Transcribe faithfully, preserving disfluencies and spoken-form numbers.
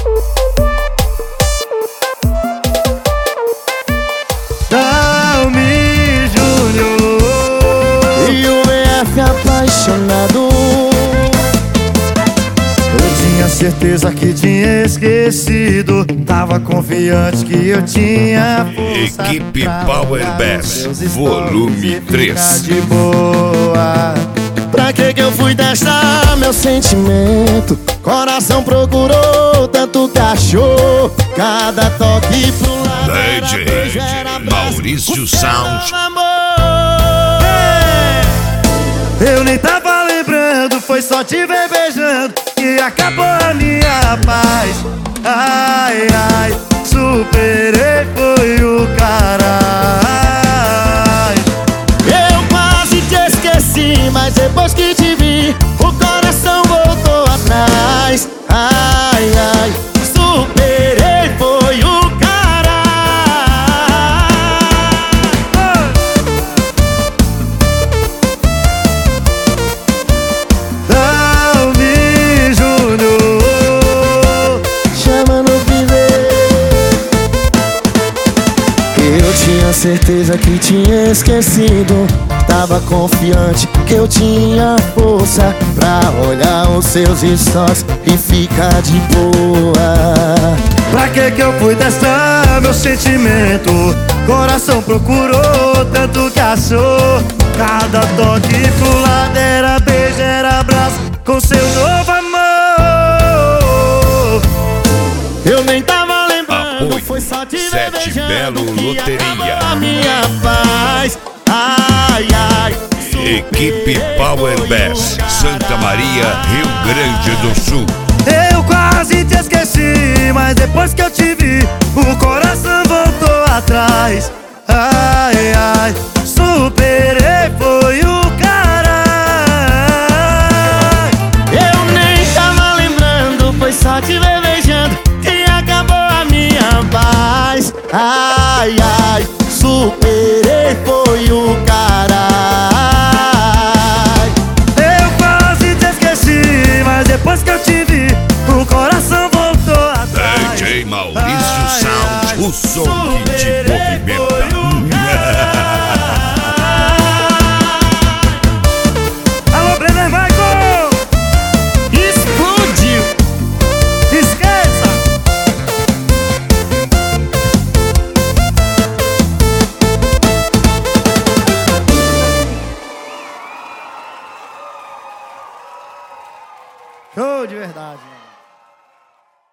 Dalmi Júnior e o E F apaixonado. Eu tinha certeza que tinha esquecido, tava confiante que eu tinha força. Equipe Power Bass, volume três. De boa. Pra que que eu fui testar meu sentimento? Coração procurou, tanto que achou. Cada toque pro lado D J Maurício Sound. Eu nem tava lembrando, foi só te ver beijando que acabou a minha paz. Ai, ai, superei, foi o caralho. Eu quase te esqueci, mas depois que te vi, o coração voltou atrás. Ai, ai, superei, foi o Dalmi Júnior chama no viver. Eu tinha certeza que tinha esquecido, tava confiante que eu tinha força pra olhar os seus stories e ficar de boa. Pra que que eu fui testar meu sentimento? Coração procurou, tanto que achou. Cada toque pro lado era beijo, era abraço com seu novo amor. Eu nem tava lembrando, Apoio foi só te ver Sete beijando Belo que Loteria. acabou a minha paz. Ai, ai, Equipe Power Bass, Santa Maria, Rio Grande do Sul. Eu quase te esqueci, mas depois que eu te vi, o coração voltou atrás. Ai, ai, superei, foi o